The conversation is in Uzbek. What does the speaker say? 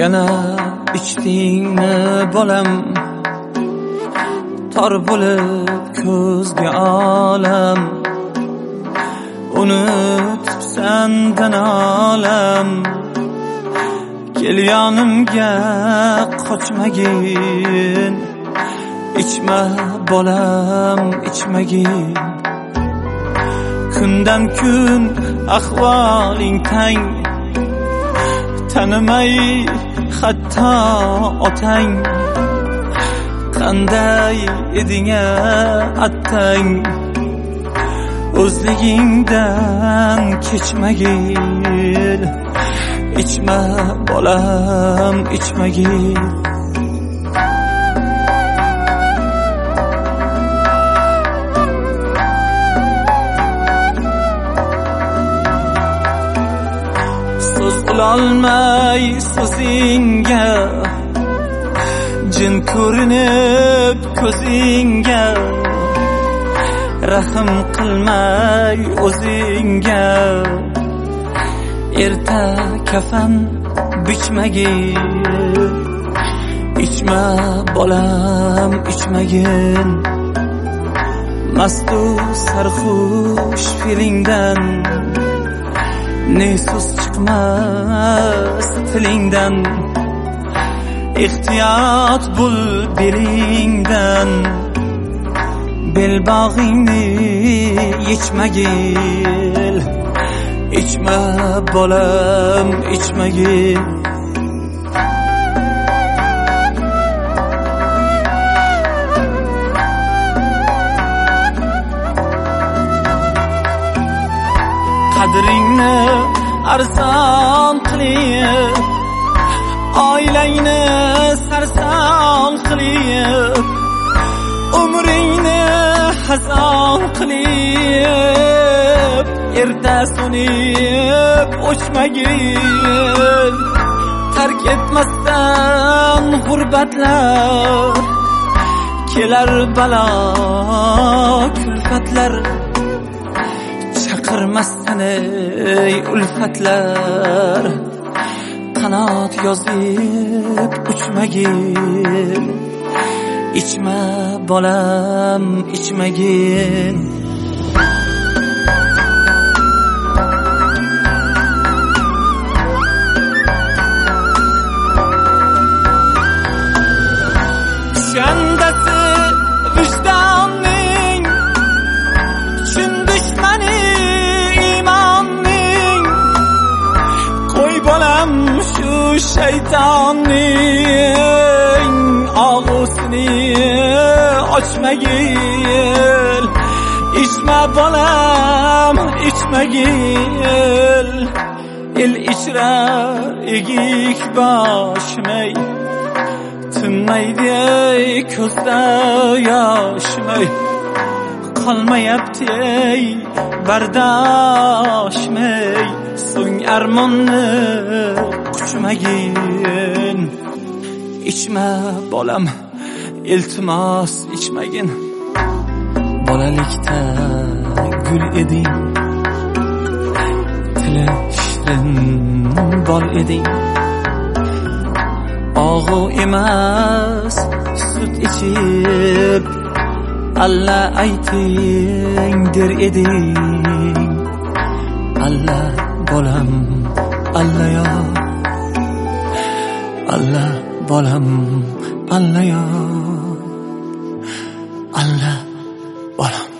Yana ichdingmi bolam, tor bo'lib ko'zga olam. Unutibsan danolam, kel yonimga qochmagin. İçme bolam, içmagin. Kundan kun ahvoling tang, tanimay hatto otang. Qanday eding-a attang, o'zligingdan kechmagin. İçme bolam, içmagin. So'z qilolmay so'zingga, jin ko'rinib ko'zingga. Rahm qilmay o'zingga, erta kafan bichmagin. İçme bolam, içmagin. Mastu sarxush filingdan, ne so'z chiqmas tilingdan. Ehtiyot bo'l belingdan, belbog'ingni yechmagin. İçme bolam, içmagin. Qadringni arzon qilib, oilangni sarson qilib, umringni hazon qilib, erta so'nib o'chmagin. Tark etmasdan g'urbatlar, kelar balo kulfatlar. Chaqirmasdan ey ulfatlar, qanot yozib uchmagin. İçme bolam, içmagin. Shandasi vijdonning, chin dushmani iymonning. Qo'y bolam shu shaytonning og'usini ochmagin. İçme bolam, içmagin. El ichra egik boshmay, tinmaydi ko'zda yoshmay. Qolmayapti ey bardoshmay, so'ng armonni quchmagin. İçme bolam, iltimos içmagin. Bolalikda gul eding, tili shirin bol eding. Og'u emas sut ichib, alla ayting der eding. Alla bolam, alla yo, alla bolam, alla yo, alla bolam.